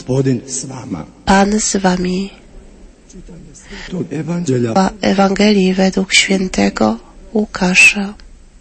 Pan z wami. Ewangelii według świętego Łukasza.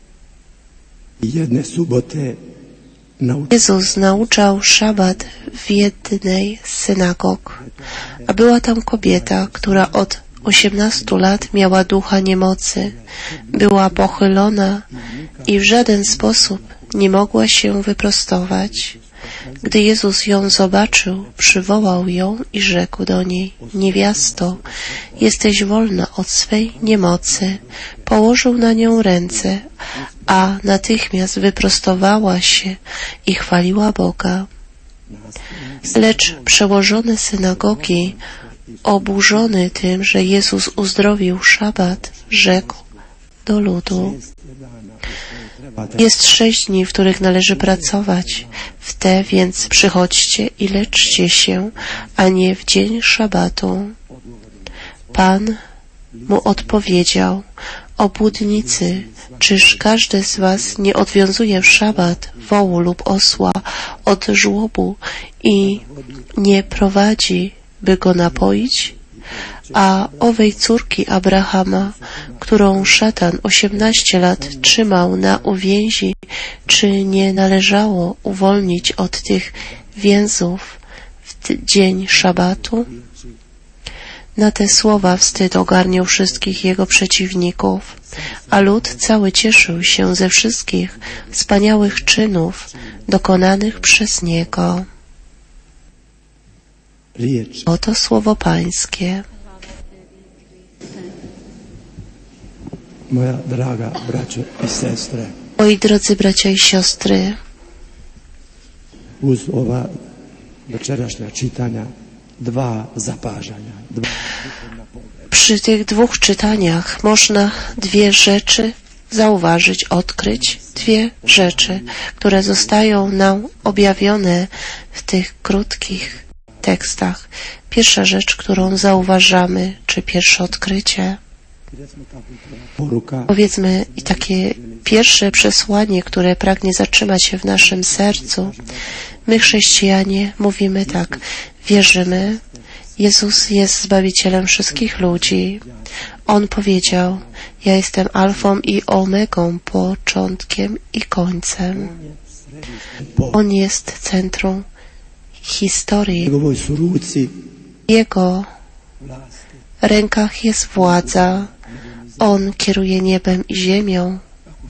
Jezus nauczał szabat w jednej z synagog, a była tam kobieta, która od 18 lat miała ducha niemocy. Była pochylona i w żaden sposób nie mogła się wyprostować. Gdy Jezus ją zobaczył, przywołał ją i rzekł do niej: niewiasto, jesteś wolna od swej niemocy. Położył na nią ręce, a natychmiast wyprostowała się i chwaliła Boga. Lecz przełożony synagogi, oburzony tym, że Jezus uzdrowił szabat, rzekł do ludu: jest 6 dni, w których należy pracować. W te więc przychodźcie i leczcie się, a nie w dzień szabatu. Pan mu odpowiedział: obłudnicy, czyż każdy z was nie odwiązuje w szabat wołu lub osła od żłobu i nie prowadzi, by go napoić? A owej córki Abrahama, którą szatan 18 lat trzymał na uwięzi, czy nie należało uwolnić od tych więzów w dzień szabatu? Na te słowa wstyd ogarniał wszystkich jego przeciwników, a lud cały cieszył się ze wszystkich wspaniałych czynów dokonanych przez niego. Oto słowo Pańskie. Moja draga braćo i sestre, Moi drodzy bracia i siostry, uz ova večerašnja čitanja 2 zapažanja. przy tych 2 czytaniach można 2 rzeczy zauważyć, odkryć 2 rzeczy, które zostają nam objawione w tych krótkich tekstach. Pierwsza rzecz, którą zauważamy, czy pierwsze odkrycie, powiedzmy, i takie pierwsze przesłanie, które pragnie zatrzymać się w naszym sercu. My, chrześcijanie, mówimy tak: wierzymy, Jezus jest Zbawicielem wszystkich ludzi. On powiedział: ja jestem alfą i omegą, początkiem i końcem. On jest centrum historii. W Jego rękach jest władza. On kieruje niebem i ziemią.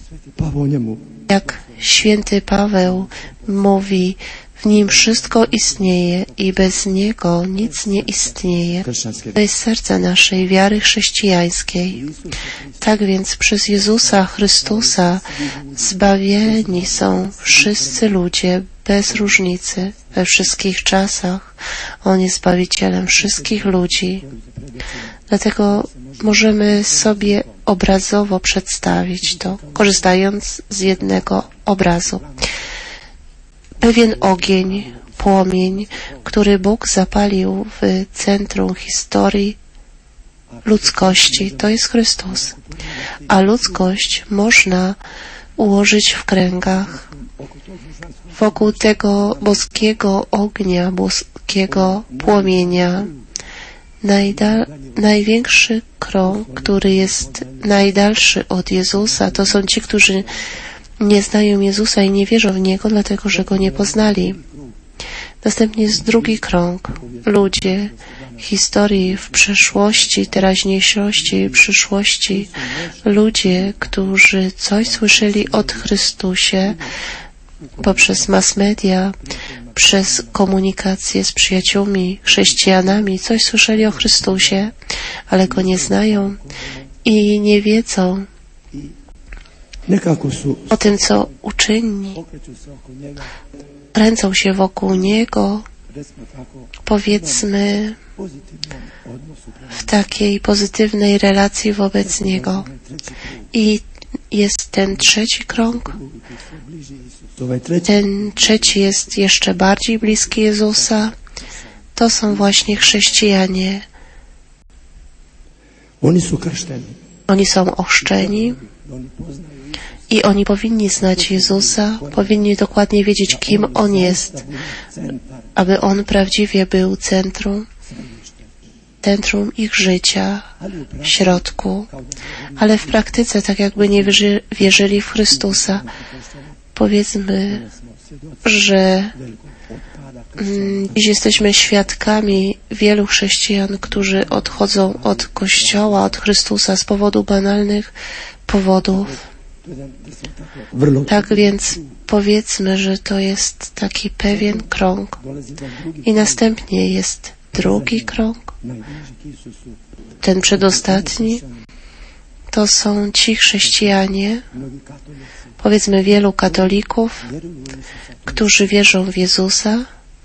Jak święty Paweł mówi, w Nim wszystko istnieje i bez Niego nic nie istnieje. To jest serce naszej wiary chrześcijańskiej. Tak więc przez Jezusa Chrystusa zbawieni są wszyscy ludzie bez różnicy, we wszystkich czasach. On jest Zbawicielem wszystkich ludzi. Dlatego możemy sobie obrazowo przedstawić to, korzystając z jednego obrazu. Pewien ogień, płomień, który Bóg zapalił w centrum historii ludzkości, to jest Chrystus. A ludzkość można ułożyć w kręgach wokół tego boskiego ognia, boskiego płomienia. Największy krąg, który jest najdalszy od Jezusa, to są ci, którzy nie znają Jezusa i nie wierzą w Niego, dlatego że Go nie poznali. Następnie jest drugi krąg. Ludzie historii w przeszłości, teraźniejszości, przyszłości. Ludzie, którzy coś słyszeli o Chrystusie poprzez mass media, przez komunikację z przyjaciółmi, chrześcijanami, coś słyszeli o Chrystusie, ale Go nie znają i nie wiedzą o tym, co uczyni. Kręcą się wokół Niego, powiedzmy, w takiej pozytywnej relacji wobec Niego. I jest ten trzeci krąg. Ten trzeci jest jeszcze bardziej bliski Jezusa. To są właśnie chrześcijanie. Oni są ochrzczeni I oni powinni znać Jezusa, powinni dokładnie wiedzieć, kim On jest, aby On prawdziwie był centrum ich życia, w środku, ale w praktyce tak jakby nie wierzyli w Chrystusa. Powiedzmy, że dziś jesteśmy świadkami wielu chrześcijan, którzy odchodzą od Kościoła, od Chrystusa z powodu banalnych powodów. Tak więc powiedzmy, że to jest taki pewien krąg. I następnie jest drugi krąg. Ten przedostatni to są ci chrześcijanie, powiedzmy wielu katolików, którzy wierzą w Jezusa,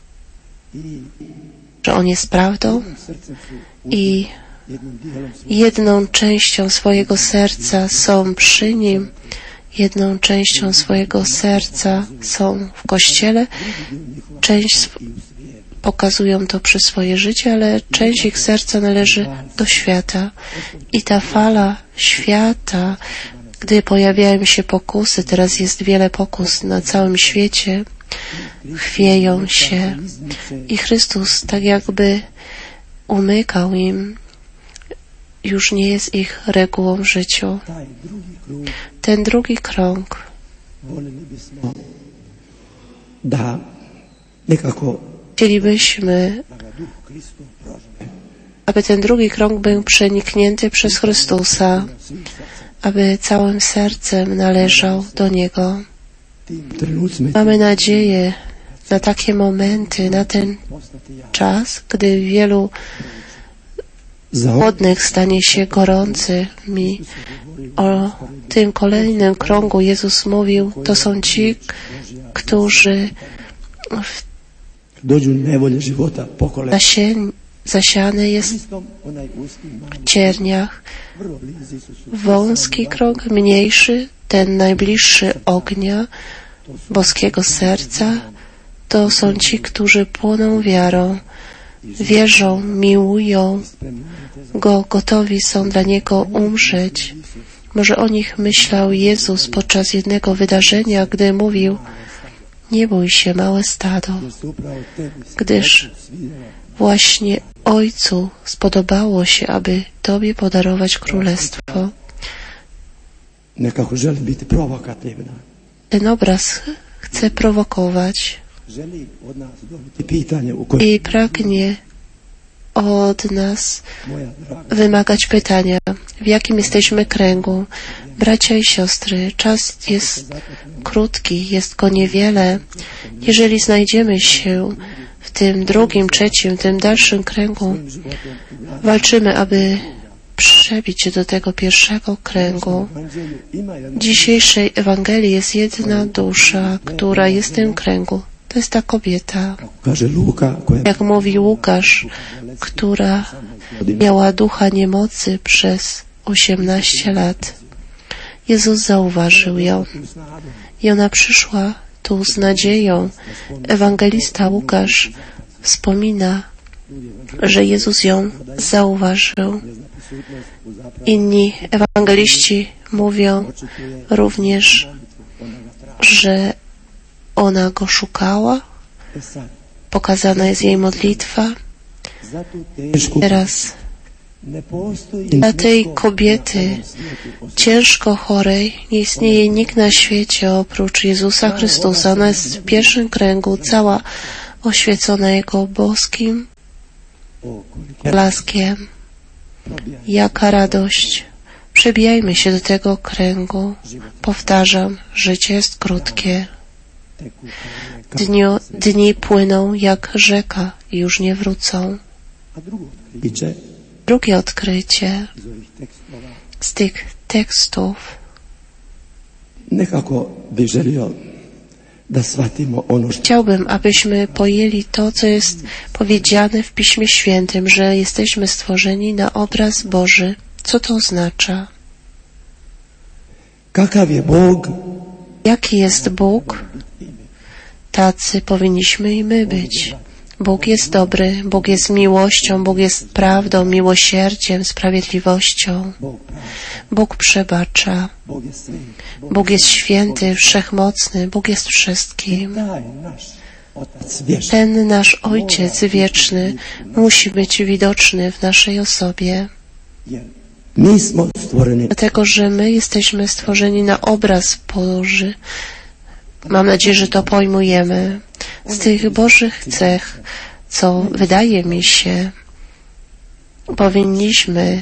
że On jest prawdą i jedną częścią swojego serca są przy Nim, jedną częścią swojego serca są w Kościele, część pokazują to przez swoje życie, ale część ich serca należy do świata. I ta fala świata, gdy pojawiają się pokusy, teraz jest wiele pokus na całym świecie, chwieją się i Chrystus tak jakby umykał im, już nie jest ich regułą w życiu. Ten drugi krąg chcielibyśmy, aby ten drugi krąg był przeniknięty przez Chrystusa, aby całym sercem należał do Niego. Mamy nadzieję na takie momenty, na ten czas, gdy wielu chłodnych stanie się gorącymi. O tym kolejnym krągu Jezus mówił, to są ci, którzy zasiane jest w cierniach. Wąski krąg, mniejszy, ten najbliższy ognia, boskiego serca, to są ci, którzy płoną wiarą, wierzą, miłują Go, gotowi są dla Niego umrzeć. Może o nich myślał Jezus podczas jednego wydarzenia, gdy mówił: nie bój się, małe stado, gdyż właśnie Ojcu spodobało się, aby Tobie podarować królestwo. Ten obraz chce prowokować i pragnie od nas wymagać pytania, w jakim jesteśmy kręgu. Bracia i siostry, czas jest krótki, jest go niewiele. Jeżeli znajdziemy się w tym drugim, trzecim, tym dalszym kręgu, walczymy, aby przebić się do tego pierwszego kręgu. W dzisiejszej Ewangelii jest jedna dusza, która jest w tym kręgu. To jest ta kobieta, jak mówi Łukasz, która miała ducha niemocy przez 18 lat. Jezus zauważył ją i ona przyszła tu z nadzieją. Ewangelista Łukasz wspomina, że Jezus ją zauważył. Inni ewangeliści mówią również, że ona go szukała, pokazana jest jej modlitwa. Teraz dla tej kobiety ciężko chorej nie istnieje nikt na świecie oprócz Jezusa Chrystusa. Ona jest w pierwszym kręgu, cała oświecona Jego boskim blaskiem. Jaka radość! Przebijajmy się do tego kręgu. Powtarzam, życie jest krótkie. Dni płyną jak rzeka i już nie wrócą. Drugie odkrycie z tych tekstów. Chciałbym, abyśmy pojęli to, co jest powiedziane w Piśmie Świętym, że jesteśmy stworzeni na obraz Boży. Co to oznacza? Jaki jest Bóg? Tacy powinniśmy i my być. Bóg jest dobry, Bóg jest miłością, Bóg jest prawdą, miłosierdziem, sprawiedliwością. Bóg przebacza. Bóg jest święty, wszechmocny, Bóg jest wszystkim. Ten nasz Ojciec wieczny musi być widoczny w naszej osobie. Dlatego, że my jesteśmy stworzeni na obraz Boży. Mam nadzieję, że to pojmujemy. Z tych Bożych cech, co wydaje mi się, powinniśmy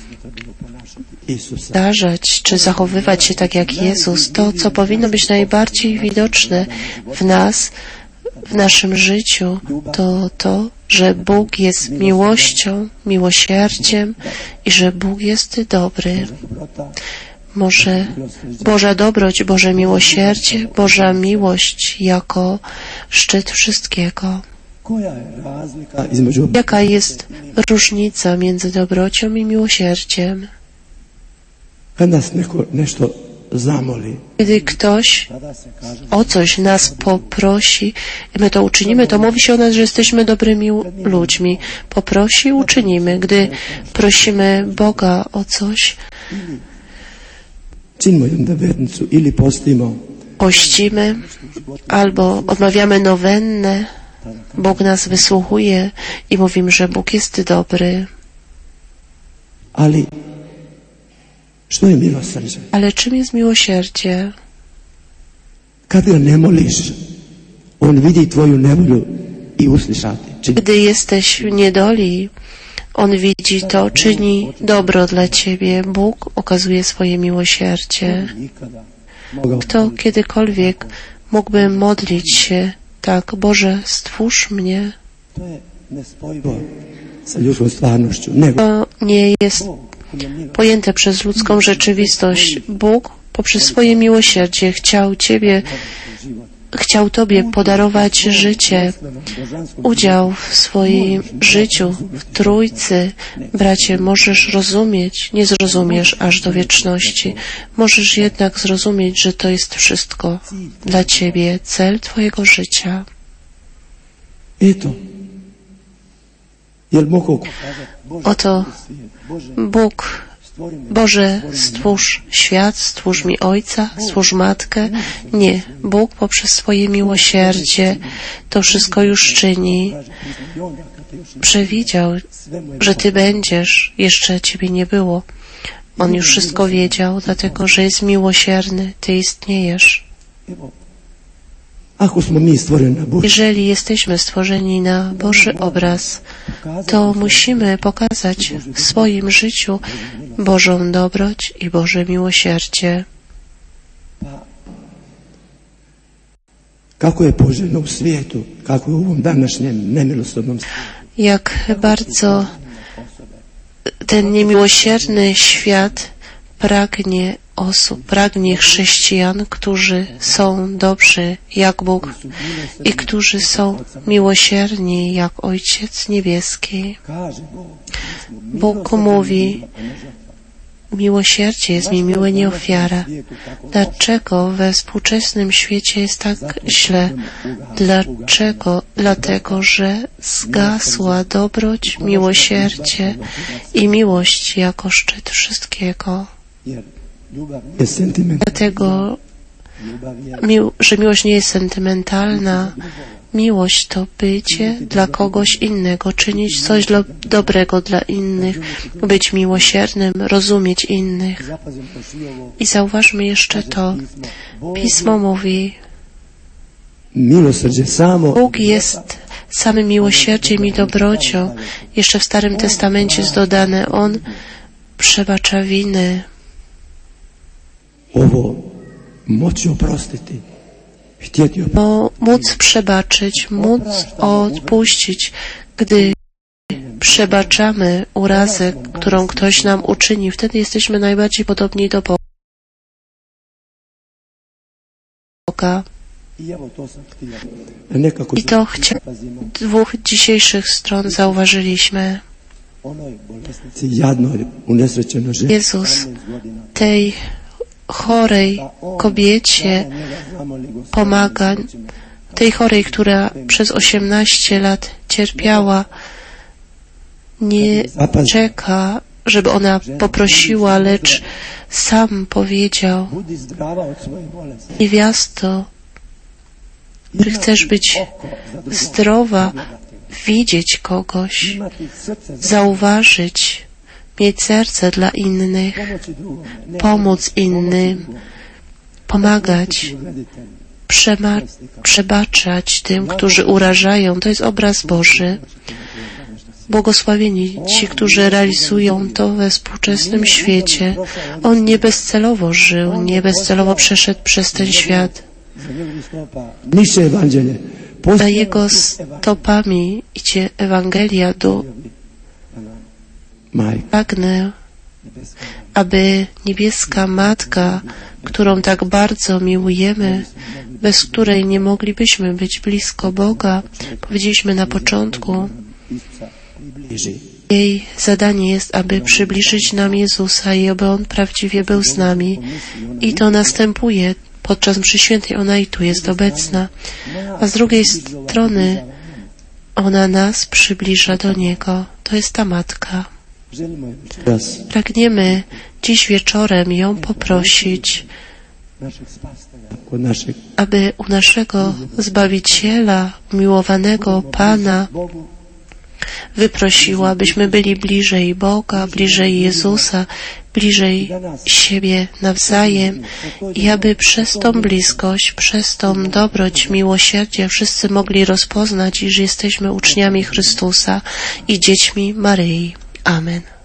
zdarzać czy zachowywać się tak jak Jezus. To, co powinno być najbardziej widoczne w nas, w naszym życiu, to to, że Bóg jest miłością, miłosierdziem i że Bóg jest dobry. Może Boża dobroć, Boże miłosierdzie, Boża miłość jako szczyt wszystkiego. Jaka jest różnica między dobrocią i miłosierdziem? Kiedy ktoś o coś nas poprosi i my to uczynimy, to mówi się o nas, że jesteśmy dobrymi ludźmi. Poprosi, uczynimy. Gdy prosimy Boga o coś, pościmy albo odmawiamy nowennę, Bóg nas wysłuchuje i mówimy, że Bóg jest dobry. Ale czym jest miłosierdzie? Gdy jesteś w niedoli, On widzi to, czyni dobro dla Ciebie. Bóg okazuje swoje miłosierdzie. Kto kiedykolwiek mógłby modlić się tak, Boże, stwórz mnie? To nie jest pojęte przez ludzką rzeczywistość. Bóg poprzez swoje miłosierdzie chciał Tobie podarować życie, udział w swoim życiu, w Trójcy. Bracie, możesz rozumieć, nie zrozumiesz aż do wieczności. Możesz jednak zrozumieć, że to jest wszystko dla Ciebie, cel Twojego życia. Oto Bóg, Boże, stwórz świat, stwórz mi Ojca, stwórz Matkę. Nie, Bóg poprzez swoje miłosierdzie to wszystko już czyni. Przewidział, że Ty będziesz, jeszcze Ciebie nie było. On już wszystko wiedział, dlatego, że jest miłosierny, Ty istniejesz. Jeżeli jesteśmy stworzeni na Boży obraz, to musimy pokazać w swoim życiu Bożą dobroć i Boże miłosierdzie. Jak bardzo ten niemiłosierny świat pragnie osób, pragnie chrześcijan, którzy są dobrzy jak Bóg i którzy są miłosierni jak Ojciec Niebieski. Bóg mówi, miłosierdzie jest mi miłe, nie ofiara. Dlaczego we współczesnym świecie jest tak źle? Dlaczego? Dlatego, że zgasła dobroć, miłosierdzie i miłość jako szczyt wszystkiego. Dlatego, że miłość nie jest sentymentalna. Miłość to bycie dla kogoś innego, czynić coś dobrego dla innych, być miłosiernym, rozumieć innych. I zauważmy jeszcze to. Pismo mówi, Bóg jest samym miłosierdziem i dobrocią. Jeszcze w Starym Testamencie jest dodane, On przebacza winy. Móc przebaczyć, móc odpuścić, gdy przebaczamy urazę, którą ktoś nam uczyni, wtedy jesteśmy najbardziej podobni do Boga. I to dwóch dzisiejszych stron zauważyliśmy. Jezus tej chorej kobiecie pomaga tej chorej, która przez 18 lat cierpiała, nie czeka, żeby ona poprosiła, lecz sam powiedział: Budi zdrava od svoje bolesti. niewiasto, czy chcesz być zdrowa, widzieć kogoś, Imati srce za zauważyć, mieć serce dla innych, pomoći drugome. Ne pomóc innym, pomagać, przebaczać tym, którzy urażają. To jest obraz Boży. Błogosławieni ci, którzy realizują to we współczesnym świecie. On nie bezcelowo żył, nie bezcelowo przeszedł przez ten świat. za njegovih stopa niše evanđelje. Za jego stopami idzie Ewangelia do Majka pragnę, aby niebieska Matka, którą tak bardzo miłujemy, bez której nie moglibyśmy być blisko Boga, powiedzieliśmy na początku, približi. jej zadanie jest, aby przybliżyć nam Jezusa i aby On prawdziwie był z nami. I to następuje podczas mszy świętej. Ona i tu jest obecna. A z drugiej strony ona nas przybliża do Niego. To jest ta Matka. Želimo je večeras Pragniemy dziś wieczorem ją poprosić, našeg spastelja kod našeg aby u naszego Zbawiciela, umiłowanego Pana, Bogu wyprosiła, byśmy byli bliżej Boga, bliżej Jezusa, bliżej siebie nawzajem i aby przez tą bliskość, przez tą dobroć, miłosierdzie wszyscy mogli rozpoznać, iż jesteśmy uczniami Chrystusa i dziećmi Maryi. Amen.